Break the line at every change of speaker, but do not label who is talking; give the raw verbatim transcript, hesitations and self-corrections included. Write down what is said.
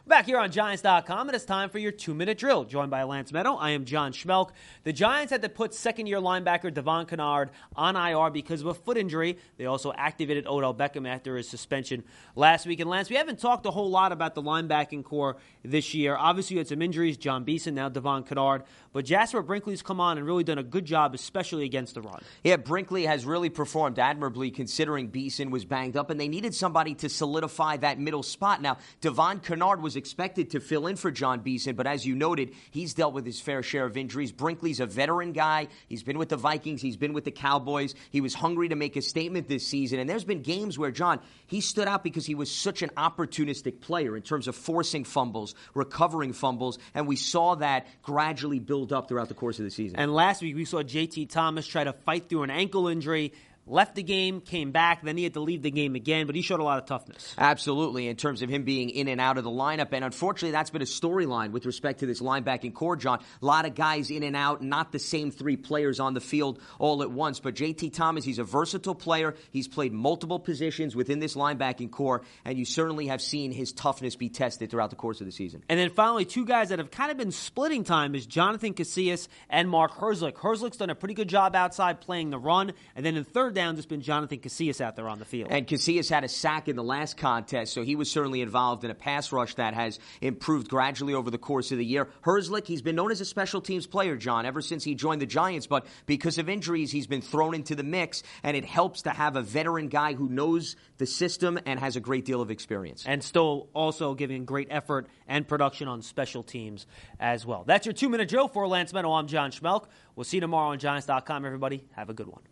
Back here on Giants dot com, and it's time for your two-minute drill. Joined by Lance Meadow, I am John Schmelk. The Giants had to put second-year linebacker Devon Kennard on I R because of a foot injury. They also activated Odell Beckham after his suspension last week. And Lance, we haven't talked a whole lot about the linebacking core this year. Obviously, you had some injuries, John Beeson, now Devon Kennard. But Jasper Brinkley's come on and really done a good job, especially against the run.
Yeah, Brinkley has really performed admirably considering Beeson was banged up, and they needed somebody to solidify that middle spot. Now, Devon Kennard was expected to fill in for John Beeson, but as you noted, he's dealt with his fair share of injuries. Brinkley's a veteran guy. He's been with the Vikings. He's been with the Cowboys. He was hungry to make a statement this season, and there's been games where, John, he stood out because he was such an opportunistic player in terms of forcing fumbles, recovering fumbles, and we saw that gradually build up throughout the course of the season.
And last week, we saw J T Thomas try to fight through an ankle injury, left the game, came back, then he had to leave the game again, but he showed a lot of toughness.
Absolutely, in terms of him being in and out of the lineup, and unfortunately that's been a storyline with respect to this linebacking core, John. A lot of guys in and out, not the same three players on the field all at once, but J T Thomas, he's a versatile player. He's played multiple positions within this linebacking core, and you certainly have seen his toughness be tested throughout the course of the season.
And then finally, two guys that have kind of been splitting time is Jonathan Casillas and Mark Herzlich. Herzlich's done a pretty good job outside playing the run, and then in third down, it's been Jonathan Casillas out there on the field.
And Casillas had a sack in the last contest, so he was certainly involved in a pass rush that has improved gradually over the course of the year. Herzlich, he's been known as a special teams player, John, ever since he joined the Giants, but because of injuries, he's been thrown into the mix, and it helps to have a veteran guy who knows the system and has a great deal of experience.
And still also giving great effort and production on special teams as well. That's your two-minute drill for Lance Meadow. I'm John Schmelk. We'll see you tomorrow on Giants dot com, everybody. Have a good one.